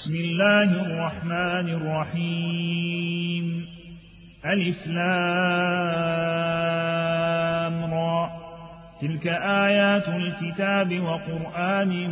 بسم الله الرحمن الرحيم ألف لام را تلك آيات الكتاب وقرآن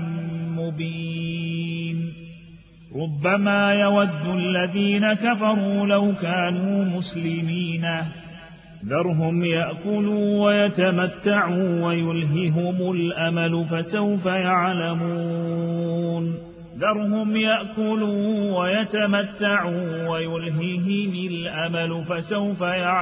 مبين ربما يود الذين كفروا لو كانوا مسلمين ذرهم يأكلوا ويتمتعوا ويلههم الأمل فسوف يعلمون ذرهم يأكلوا ويتمتعوا ويلههم الأمل فسوف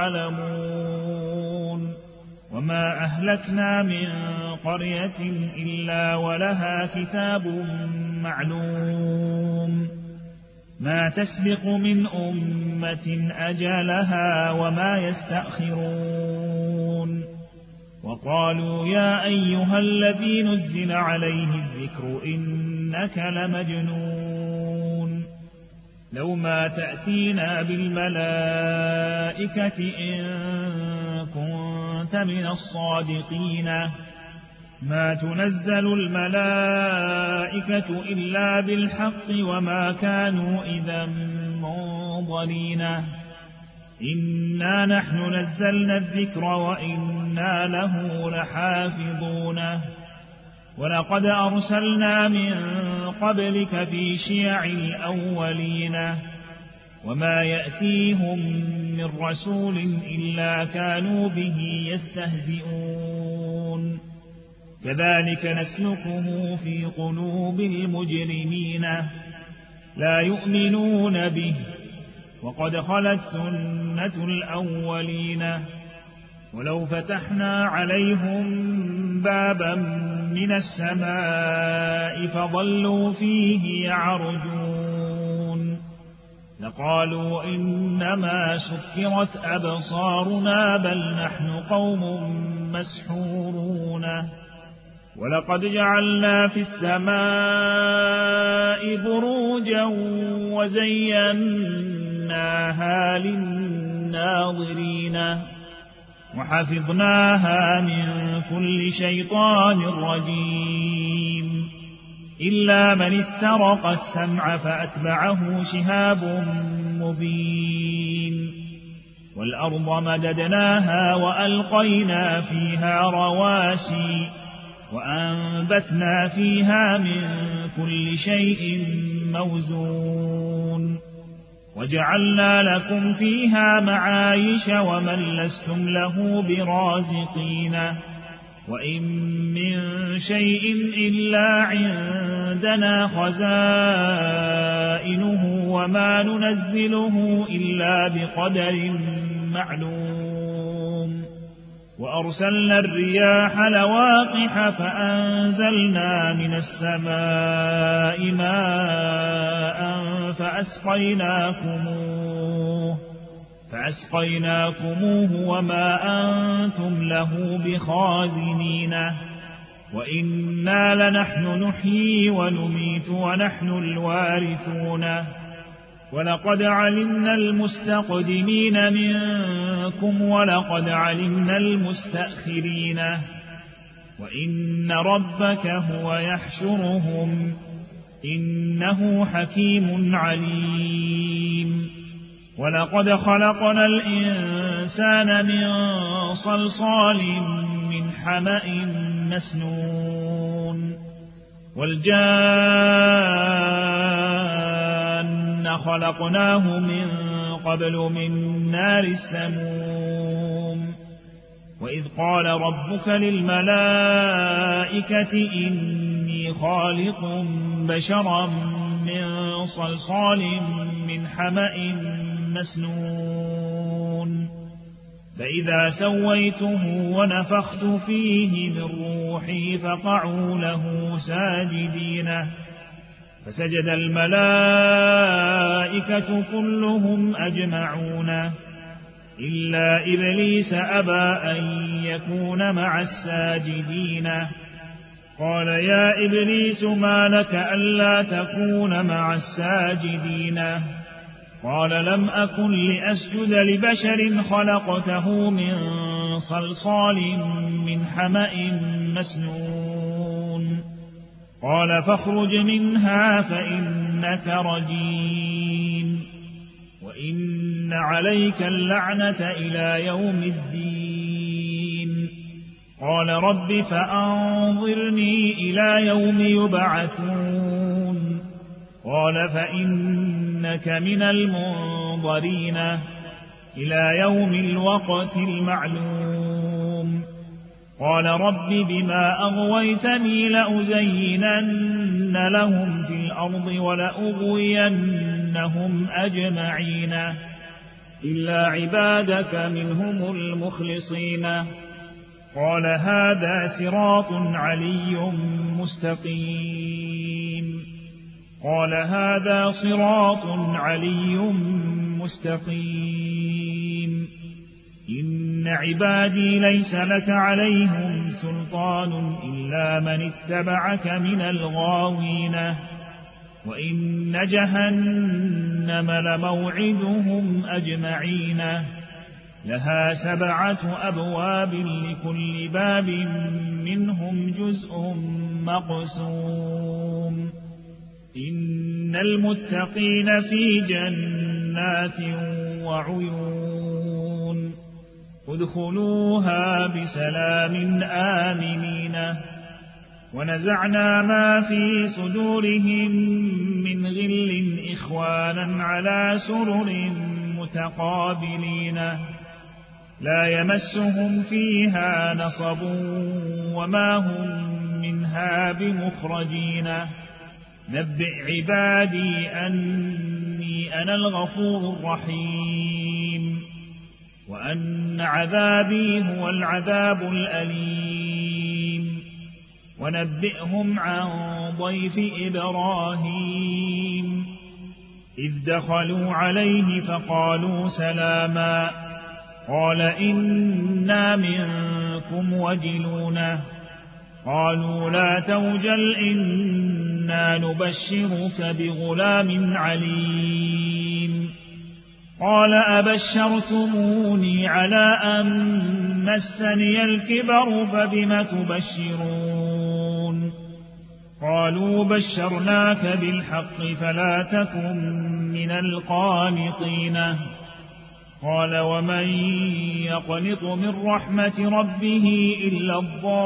يعلمون وما أهلكنا من قرية إلا ولها كتاب معلوم ما تسبق من أمة أجلها وما يستأخرون وقالوا يا أيها الذي نزل عليه الذكر إنك لمجنون لو ما تأتينا بالملائكة إن كنت من الصادقين ما تنزل الملائكة إلا بالحق وما كانوا إذا منظرين إنا نحن نزلنا الذكر وإنا له لحافظون ولقد أرسلنا من قبلك في شيع الأولين وما يأتيهم من رسول إلا كانوا به يستهزئون كذلك نسلكه في قلوب المجرمين لا يؤمنون به وقد خلت سنة الأولين ولو فتحنا عليهم بابا من السماء فظلوا فيه يعرجون لقالوا إنما سكرت أبصارنا بل نحن قوم مسحورون ولقد جعلنا في السماء بروجا وزيناها للناظرين وحفظناها من كل شيطان رجيم إلا من استرق السمع فأتبعه شهاب مبين والأرض مددناها وألقينا فيها رواسي وأنبتنا فيها من كل شيء موزون وجعلنا لكم فيها معايش ومن لستم له برازقين وإن من شيء إلا عندنا خزائنه وما ننزله إلا بقدر معلوم وأرسلنا الرياح لواقح فأنزلنا من السماء ماء فأسقيناكموه وما أنتم له بخازنين وإنا لنحن نحيي ونميت ونحن الوارثون ولقد علمنا المستقدمين منكم ولقد علمنا المستأخرين وإن ربك هو يحشرهم إنه حكيم عليم ولقد خلقنا الإنسان من صلصال من حمأ مسنون والجان خلقناه من قبل من نار السموم وإذ قال ربك للملائكة إني خالق بشرا من صلصال من حمأ مسنون فإذا سويته ونفخت فيه من روحي فقعوا له ساجدين فسجد الملائكة كلهم أجمعون إلا إبليس أبى أن يكون مع الساجدين قال يا إبليس ما لك ألا تكون مع الساجدين قال لم أكن لأسجد لبشر خلقته من صلصال من حمأ مسنون قال فاخرج منها فإنك إنك رجيم وإن عليك اللعنة إلى يوم الدين. قال رب فأنظرني إلى يوم يبعثون. قال فإنك من المنظرين إلى يوم الوقت المعلوم. قال رب بما أغويتني لأزينن لهم في الأرض ولأغوينهم أجمعين إلا عبادك منهم المخلصين. قال هذا صراط علي مستقيم. قال هذا صراط علي مستقيم. إن عبادي ليس لك عليهم سلطان إلا من اتبعك من الغاوين. وإن جهنم لموعدهم أجمعين لها 7 أبواب لكل باب منهم جزء مقسوم. إن المتقين في جنات وعيون ادخلوها بسلام آمنين. ونزعنا ما في صدورهم من غل إخوانا على سرر متقابلين لا يمسهم فيها نصب وما هم منها بمخرجين. نبئ عبادي أني أنا الغفور الرحيم وأن عذابي هو العذاب الأليم. ونبئهم عن ضيف إبراهيم إذ دخلوا عليه فقالوا سلاما قال إنا منكم وجلون. قالوا لا توجل إنا نبشرك بغلام عليم. قال أبشرتموني على أن مسني الكبر فبم تبشرون. قالوا بشرناك بالحق فلا تكن من القانطين. قال ومن يقنط من رحمة ربه إلا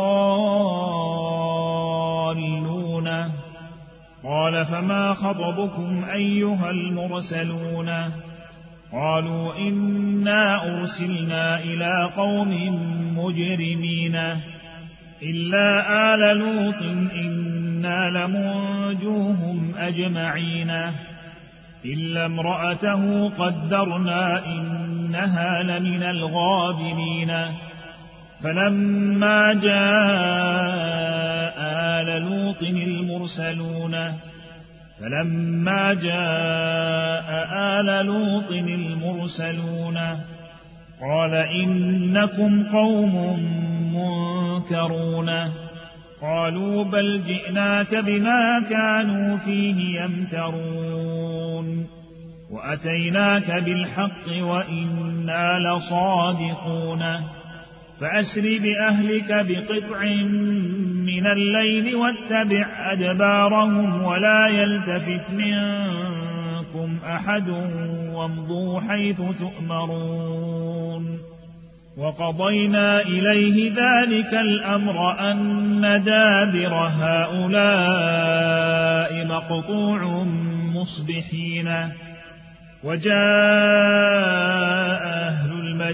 الضالون. قال فما خطبكم أيها المرسلون. قالوا إنا أرسلنا إلى قوم مجرمين إلا آل لوط إنا لمنجوهم أجمعين إلا امرأته قدرنا إنها لمن الغابرين. فلما جاء آل لوط المرسلون قال إنكم قوم منكرون. قالوا بل جئناك بما كانوا فيه يمترون وأتيناك بالحق وإنا لصادقون. فأسر بأهلك بقطع من الليل واتبع أدبارهم ولا يلتفت منكم أحد وامضوا حيث تؤمرون. وقضينا إليه ذلك الأمر أن دابر هؤلاء مقطوع مصبحين. وجاء أهل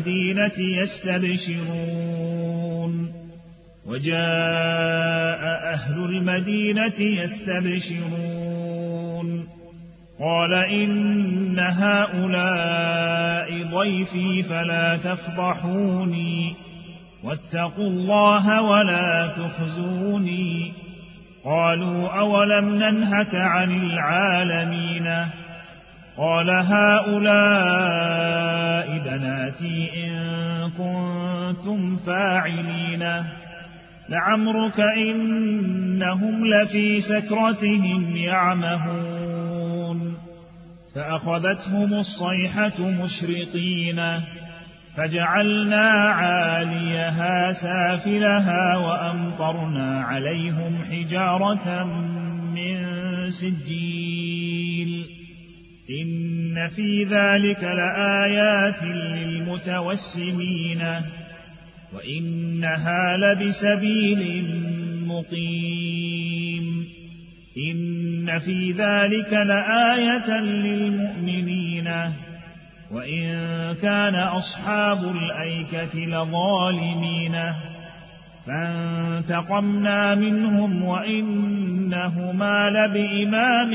المدينة يستبشرون. قال إن هؤلاء ضيفي فلا تفضحوني واتقوا الله ولا تخزوني. قالوا أولم ننهك عن العالمين. قال هؤلاء بناتي إن كنتم فاعلين. لعمرك إنهم لفي سكرتهم يعمهون. فأخذتهم الصيحة مشرقين فجعلنا عاليها سافلها وأمطرنا عليهم حجارة من سجيل في ذلك لآيات للمتوسمين وإنها لبسبيل مقيم إن في ذلك لآية للمؤمنين وإن كان أصحاب الأيكة لظالمين فانتقمنا منهم وإنهما لبإمام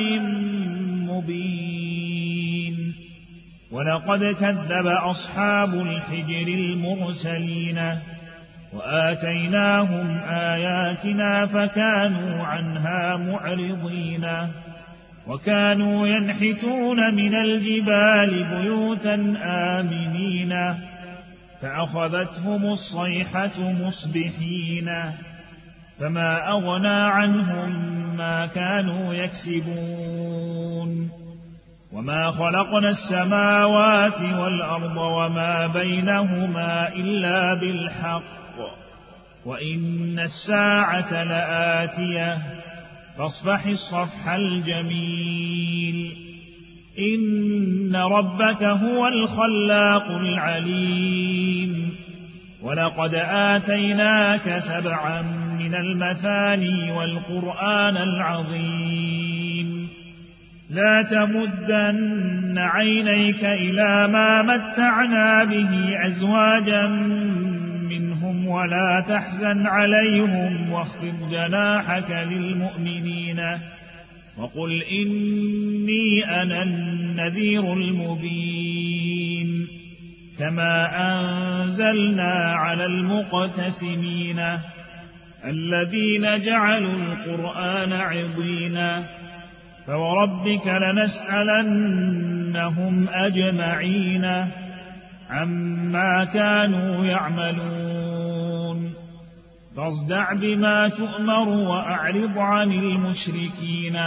مبين ولقد كذب أصحاب الحجر المرسلين وآتيناهم آياتنا فكانوا عنها معرضين وكانوا ينحتون من الجبال بيوتا آمنين فأخذتهم الصيحة مصبحين فما أغنى عنهم ما كانوا يكسبون وما خلقنا السماوات والأرض وما بينهما إلا بالحق وإن الساعة لآتية فاصفح الصفح الجميل إن ربك هو الخلاق العليم ولقد آتيناك 7 من المثاني والقرآن العظيم لا تمدن عينيك إلى ما متعنا به أزواجا منهم ولا تحزن عليهم واخفض جناحك للمؤمنين وقل إني أنا النذير المبين كما أنزلنا على المقتسمين الذين جعلوا القرآن عضينا فوربك لنسألنهم أجمعين عما كانوا يعملون فاصدع بما تؤمر وأعرض عن المشركين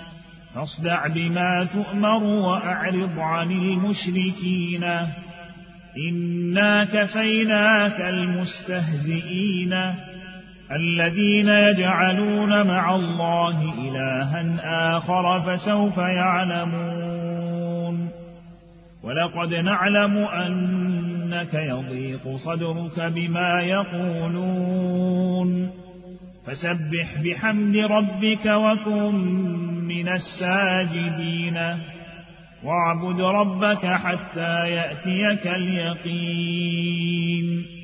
إنا كفيناك المستهزئين الذين يجعلون مع الله إلها آخر فسوف يعلمون ولقد نعلم أنك يضيق صدرك بما يقولون فسبح بحمد ربك وكن من الساجدين واعبد ربك حتى يأتيك اليقين